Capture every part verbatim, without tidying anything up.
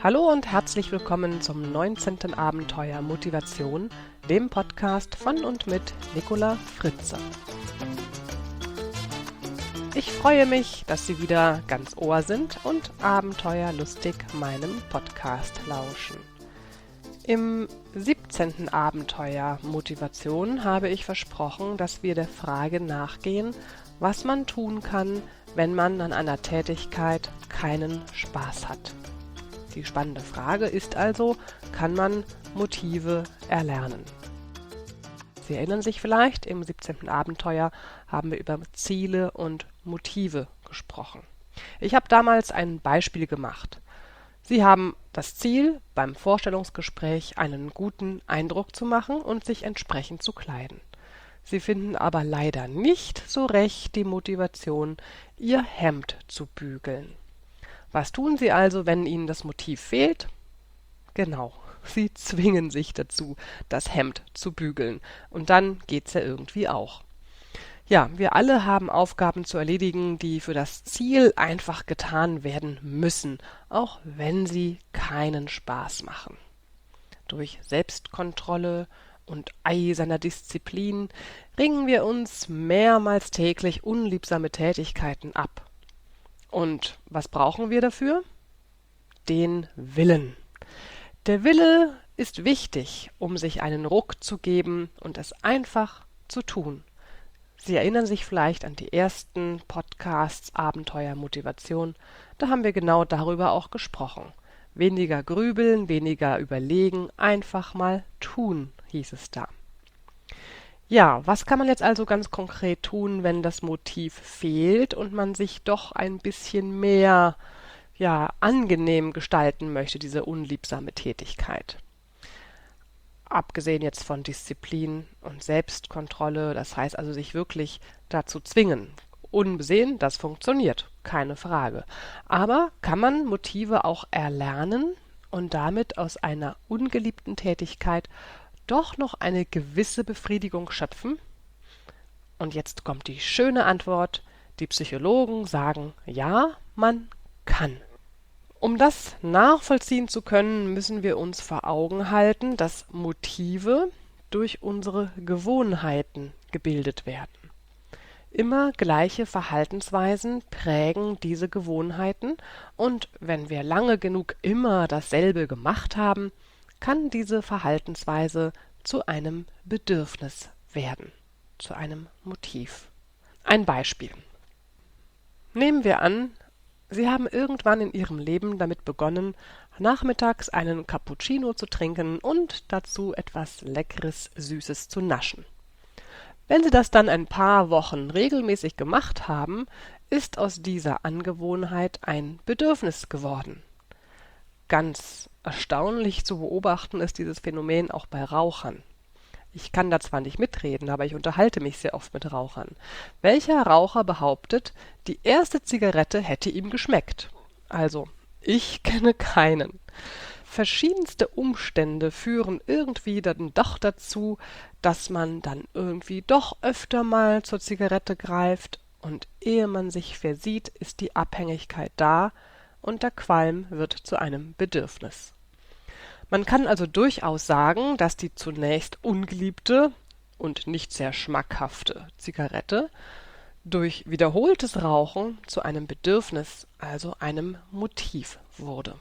Hallo und herzlich willkommen zum neunzehnten Abenteuer Motivation, dem Podcast von und mit Nicola Fritze. Ich freue mich, dass Sie wieder ganz Ohr sind und abenteuerlustig meinem Podcast lauschen. Im siebzehnten Abenteuer Motivation habe ich versprochen, dass wir der Frage nachgehen, was man tun kann, wenn man an einer Tätigkeit keinen Spaß hat. Die spannende Frage ist also, kann man Motive erlernen? Sie erinnern sich vielleicht, im siebzehnten Abenteuer haben wir über Ziele und Motive gesprochen. Ich habe damals ein Beispiel gemacht. Sie haben das Ziel, beim Vorstellungsgespräch einen guten Eindruck zu machen und sich entsprechend zu kleiden. Sie finden aber leider nicht so recht die Motivation, Ihr Hemd zu bügeln. Was tun Sie also, wenn Ihnen das Motiv fehlt? Genau, Sie zwingen sich dazu, das Hemd zu bügeln. Und dann geht's ja irgendwie auch. Ja, wir alle haben Aufgaben zu erledigen, die für das Ziel einfach getan werden müssen, auch wenn sie keinen Spaß machen. Durch Selbstkontrolle und eiserner Disziplin ringen wir uns mehrmals täglich unliebsame Tätigkeiten ab. Und was brauchen wir dafür? Den Willen. Der Wille ist wichtig, um sich einen Ruck zu geben und es einfach zu tun. Sie erinnern sich vielleicht an die ersten Podcasts Abenteuer Motivation. Da haben wir genau darüber auch gesprochen. Weniger grübeln, weniger überlegen, einfach mal tun, hieß es da. Ja, was kann man jetzt also ganz konkret tun, wenn das Motiv fehlt und man sich doch ein bisschen mehr, ja, angenehm gestalten möchte, diese unliebsame Tätigkeit? Abgesehen jetzt von Disziplin und Selbstkontrolle, das heißt also sich wirklich dazu zwingen. Unbesehen, das funktioniert, keine Frage. Aber kann man Motive auch erlernen und damit aus einer ungeliebten Tätigkeit doch noch eine gewisse Befriedigung schöpfen? Und jetzt kommt die schöne Antwort. Die Psychologen sagen, ja, man kann. Um das nachvollziehen zu können, müssen wir uns vor Augen halten, dass Motive durch unsere Gewohnheiten gebildet werden. Immer gleiche Verhaltensweisen prägen diese Gewohnheiten, und wenn wir lange genug immer dasselbe gemacht haben, kann diese Verhaltensweise zu einem Bedürfnis werden, zu einem Motiv. Ein Beispiel. Nehmen wir an, Sie haben irgendwann in Ihrem Leben damit begonnen, nachmittags einen Cappuccino zu trinken und dazu etwas Leckeres, Süßes zu naschen. Wenn Sie das dann ein paar Wochen regelmäßig gemacht haben, ist aus dieser Angewohnheit ein Bedürfnis geworden. Ganz erstaunlich zu beobachten ist dieses Phänomen auch bei Rauchern. Ich kann da zwar nicht mitreden, aber ich unterhalte mich sehr oft mit Rauchern. Welcher Raucher behauptet, die erste Zigarette hätte ihm geschmeckt? Also, ich kenne keinen. Verschiedenste Umstände führen irgendwie dann doch dazu, dass man dann irgendwie doch öfter mal zur Zigarette greift, und ehe man sich versieht, ist die Abhängigkeit da und der Qualm wird zu einem Bedürfnis. Man kann also durchaus sagen, dass die zunächst ungeliebte und nicht sehr schmackhafte Zigarette durch wiederholtes Rauchen zu einem Bedürfnis, also einem Motiv wurde.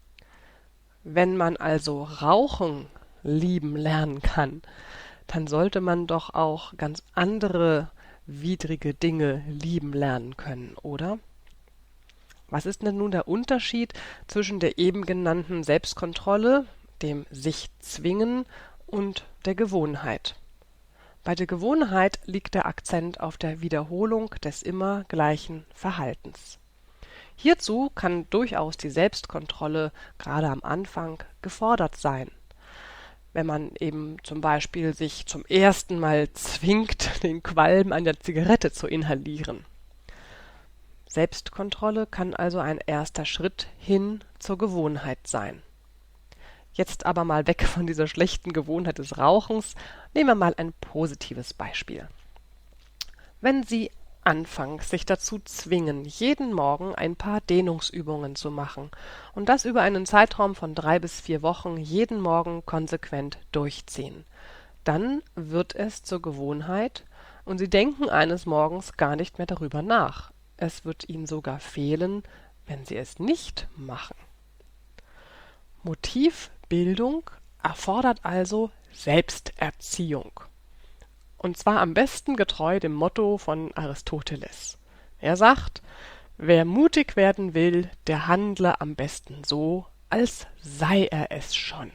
Wenn man also Rauchen lieben lernen kann, dann sollte man doch auch ganz andere widrige Dinge lieben lernen können, oder? Was ist denn nun der Unterschied zwischen der eben genannten Selbstkontrolle, dem sich zwingen, und der Gewohnheit? Bei der Gewohnheit liegt der Akzent auf der Wiederholung des immer gleichen Verhaltens. Hierzu kann durchaus die Selbstkontrolle gerade am Anfang gefordert sein. Wenn man eben zum Beispiel sich zum ersten Mal zwingt, den Qualm einer Zigarette zu inhalieren. Selbstkontrolle kann also ein erster Schritt hin zur Gewohnheit sein. Jetzt aber mal weg von dieser schlechten Gewohnheit des Rauchens, nehmen wir mal ein positives Beispiel. Wenn Sie anfangs sich dazu zwingen, jeden Morgen ein paar Dehnungsübungen zu machen und das über einen Zeitraum von drei bis vier Wochen jeden Morgen konsequent durchziehen. Dann wird es zur Gewohnheit und Sie denken eines Morgens gar nicht mehr darüber nach. Es wird Ihnen sogar fehlen, wenn Sie es nicht machen. Motivbildung erfordert also Selbsterziehung. Und zwar am besten getreu dem Motto von Aristoteles. Er sagt, wer mutig werden will, der handle am besten so, als sei er es schon.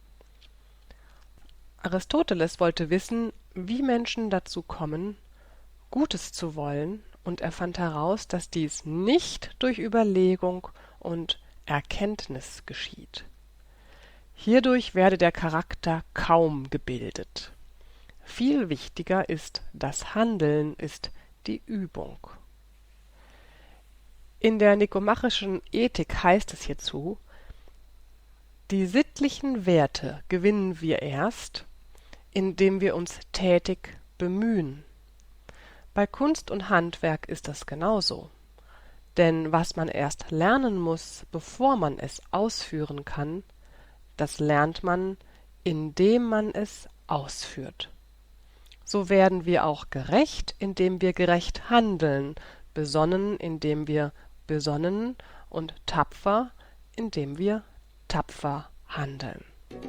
Aristoteles wollte wissen, wie Menschen dazu kommen, Gutes zu wollen, und er fand heraus, dass dies nicht durch Überlegung und Erkenntnis geschieht. Hierdurch werde der Charakter kaum gebildet. Viel wichtiger ist das Handeln, ist die Übung. In der nikomachischen Ethik heißt es hierzu, die sittlichen Werte gewinnen wir erst, indem wir uns tätig bemühen. Bei Kunst und Handwerk ist das genauso. Denn was man erst lernen muss, bevor man es ausführen kann, das lernt man, indem man es ausführt. So werden wir auch gerecht, indem wir gerecht handeln, besonnen, indem wir besonnen und tapfer, indem wir tapfer handeln.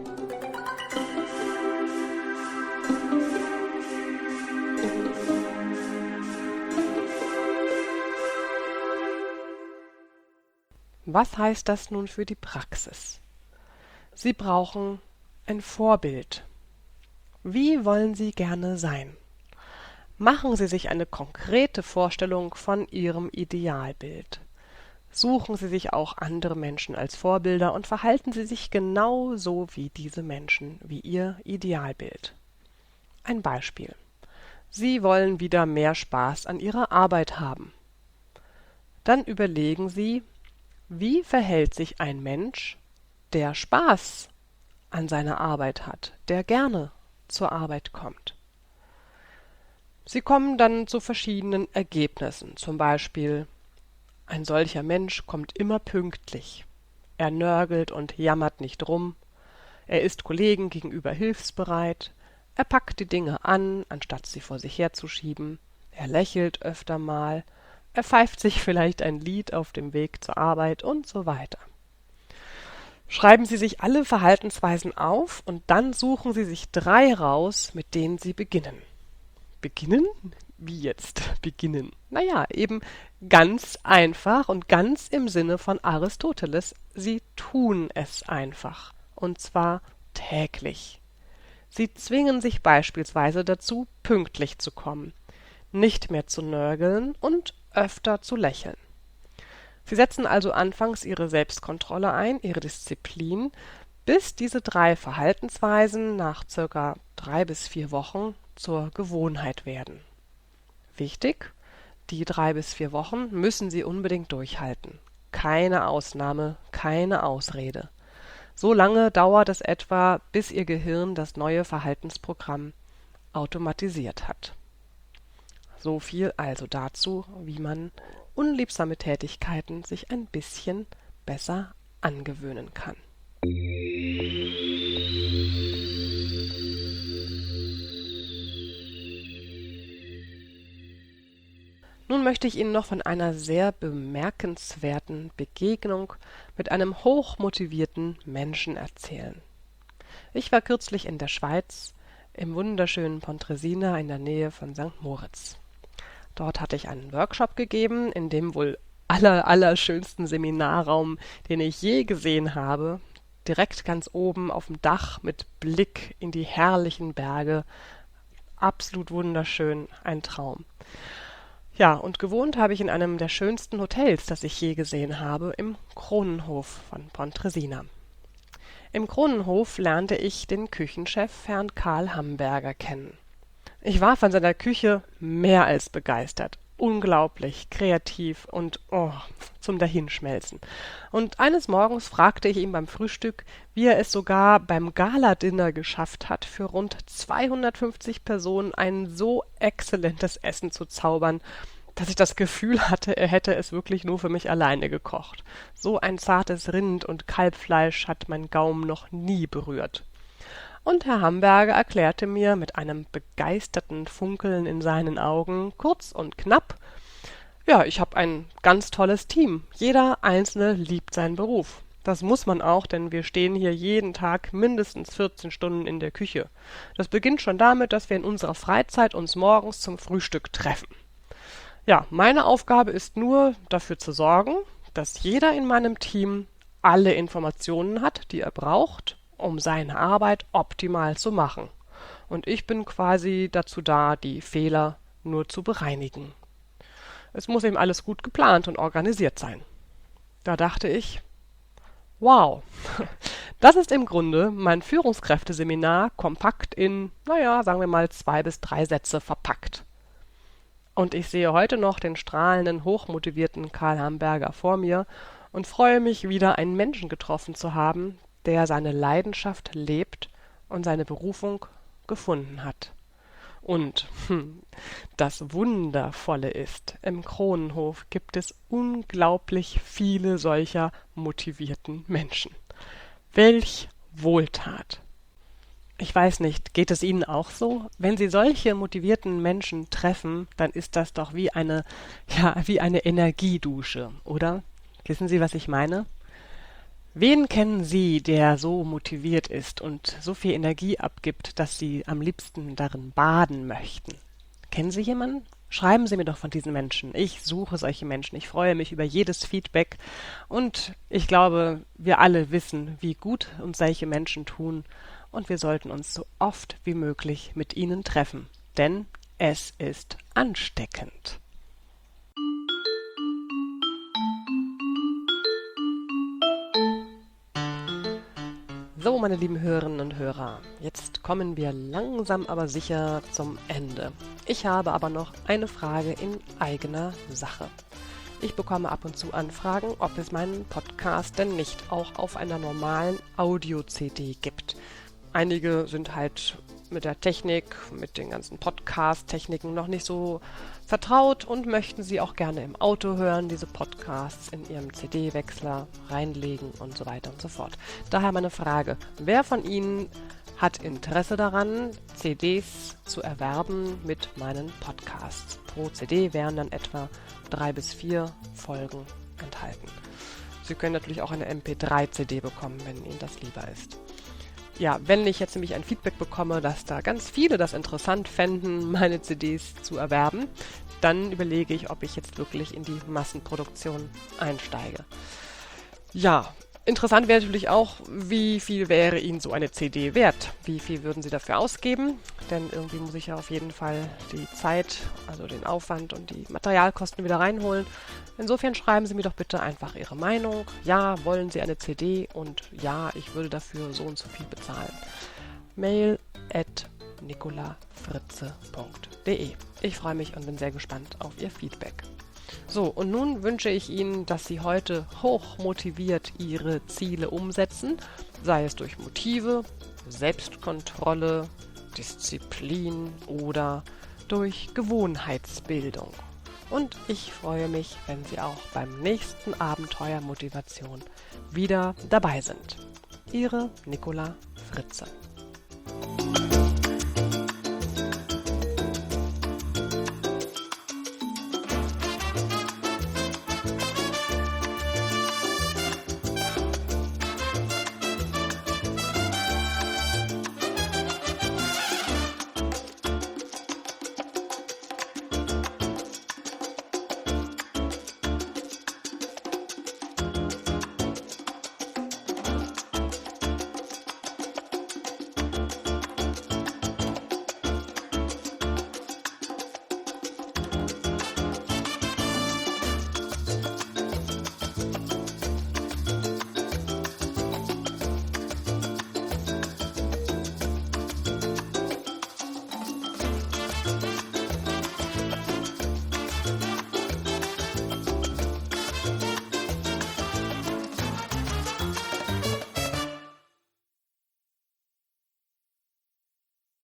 Was heißt das nun für die Praxis? Sie brauchen ein Vorbild. Wie wollen Sie gerne sein? Machen Sie sich eine konkrete Vorstellung von Ihrem Idealbild. Suchen Sie sich auch andere Menschen als Vorbilder und verhalten Sie sich genau so wie diese Menschen, wie Ihr Idealbild. Ein Beispiel. Sie wollen wieder mehr Spaß an Ihrer Arbeit haben. Dann überlegen Sie, wie verhält sich ein Mensch, der Spaß an seiner Arbeit hat, der gerne zur Arbeit kommt. Sie kommen dann zu verschiedenen Ergebnissen, zum Beispiel: Ein solcher Mensch kommt immer pünktlich, er nörgelt und jammert nicht rum, er ist Kollegen gegenüber hilfsbereit, er packt die Dinge an, anstatt sie vor sich herzuschieben, er lächelt öfter mal, er pfeift sich vielleicht ein Lied auf dem Weg zur Arbeit und so weiter. Schreiben Sie sich alle Verhaltensweisen auf und dann suchen Sie sich drei raus, mit denen Sie beginnen. Beginnen? Wie jetzt beginnen? Naja, eben ganz einfach und ganz im Sinne von Aristoteles. Sie tun es einfach. Und zwar täglich. Sie zwingen sich beispielsweise dazu, pünktlich zu kommen, nicht mehr zu nörgeln und öfter zu lächeln. Sie setzen also anfangs Ihre Selbstkontrolle ein, Ihre Disziplin, bis diese drei Verhaltensweisen nach circa drei bis vier Wochen zur Gewohnheit werden. Wichtig, die drei bis vier Wochen müssen Sie unbedingt durchhalten. Keine Ausnahme, keine Ausrede. So lange dauert es etwa, bis Ihr Gehirn das neue Verhaltensprogramm automatisiert hat. So viel also dazu, wie man unliebsame Tätigkeiten sich ein bisschen besser angewöhnen kann. Nun möchte ich Ihnen noch von einer sehr bemerkenswerten Begegnung mit einem hochmotivierten Menschen erzählen. Ich war kürzlich in der Schweiz, im wunderschönen Pontresina in der Nähe von Sankt Moritz. Dort hatte ich einen Workshop gegeben, in dem wohl aller, allerschönsten Seminarraum, den ich je gesehen habe, direkt ganz oben auf dem Dach mit Blick in die herrlichen Berge. Absolut wunderschön, ein Traum. Ja, und gewohnt habe ich in einem der schönsten Hotels, das ich je gesehen habe, im Kronenhof von Pontresina. Im Kronenhof lernte ich den Küchenchef Herrn Karl Hamberger kennen. Ich war von seiner Küche mehr als begeistert. Unglaublich kreativ und oh, zum Dahinschmelzen. Und eines Morgens fragte ich ihn beim Frühstück, wie er es sogar beim Gala-Dinner geschafft hat, für rund zweihundertfünfzig Personen ein so exzellentes Essen zu zaubern, dass ich das Gefühl hatte, er hätte es wirklich nur für mich alleine gekocht. So ein zartes Rind- und Kalbfleisch hat mein Gaumen noch nie berührt. Und Herr Hamburger erklärte mir mit einem begeisterten Funkeln in seinen Augen, kurz und knapp: Ja, ich habe ein ganz tolles Team. Jeder Einzelne liebt seinen Beruf. Das muss man auch, denn wir stehen hier jeden Tag mindestens vierzehn Stunden in der Küche. Das beginnt schon damit, dass wir in unserer Freizeit uns morgens zum Frühstück treffen. Ja, meine Aufgabe ist nur, dafür zu sorgen, dass jeder in meinem Team alle Informationen hat, die er braucht, um seine Arbeit optimal zu machen. Und ich bin quasi dazu da, die Fehler nur zu bereinigen. Es muss eben alles gut geplant und organisiert sein. Da dachte ich: Wow, das ist im Grunde mein Führungskräfteseminar kompakt in, naja, sagen wir mal zwei bis drei Sätze verpackt. Und ich sehe heute noch den strahlenden, hochmotivierten Karl Hamburger vor mir und freue mich, wieder einen Menschen getroffen zu haben, der seine Leidenschaft lebt und seine Berufung gefunden hat. Und hm, das Wundervolle ist, im Kronenhof gibt es unglaublich viele solcher motivierten Menschen. Welch Wohltat! Ich weiß nicht, geht es Ihnen auch so? Wenn Sie solche motivierten Menschen treffen, dann ist das doch wie eine, ja, wie eine Energiedusche, oder? Wissen Sie, was ich meine? Wen kennen Sie, der so motiviert ist und so viel Energie abgibt, dass Sie am liebsten darin baden möchten? Kennen Sie jemanden? Schreiben Sie mir doch von diesen Menschen. Ich suche solche Menschen. Ich freue mich über jedes Feedback. Und ich glaube, wir alle wissen, wie gut uns solche Menschen tun. Und wir sollten uns so oft wie möglich mit ihnen treffen. Denn es ist ansteckend. So, meine lieben Hörerinnen und Hörer, jetzt kommen wir langsam aber sicher zum Ende. Ich habe aber noch eine Frage in eigener Sache. Ich bekomme ab und zu Anfragen, ob es meinen Podcast denn nicht auch auf einer normalen Audio-C D gibt. Einige sind halt mit der Technik, mit den ganzen Podcast-Techniken noch nicht so vertraut und möchten sie auch gerne im Auto hören, diese Podcasts in ihrem C D-Wechsler reinlegen und so weiter und so fort. Daher meine Frage: Wer von Ihnen hat Interesse daran, C Ds zu erwerben mit meinen Podcasts? Pro C D wären dann etwa drei bis vier Folgen enthalten. Sie können natürlich auch eine M P drei C D bekommen, wenn Ihnen das lieber ist. Ja, wenn ich jetzt nämlich ein Feedback bekomme, dass da ganz viele das interessant fänden, meine C Ds zu erwerben, dann überlege ich, ob ich jetzt wirklich in die Massenproduktion einsteige. Ja, interessant wäre natürlich auch, wie viel wäre Ihnen so eine C D wert? Wie viel würden Sie dafür ausgeben? Denn irgendwie muss ich ja auf jeden Fall die Zeit, also den Aufwand und die Materialkosten wieder reinholen. Insofern schreiben Sie mir doch bitte einfach Ihre Meinung. Ja, wollen Sie eine C D? Und ja, ich würde dafür so und so viel bezahlen. Mail at nicolafritze punkt de. Ich freue mich und bin sehr gespannt auf Ihr Feedback. So, und nun wünsche ich Ihnen, dass Sie heute hoch motiviert Ihre Ziele umsetzen, sei es durch Motive, Selbstkontrolle, Disziplin oder durch Gewohnheitsbildung. Und ich freue mich, wenn Sie auch beim nächsten Abenteuer Motivation wieder dabei sind. Ihre Nicola Fritze.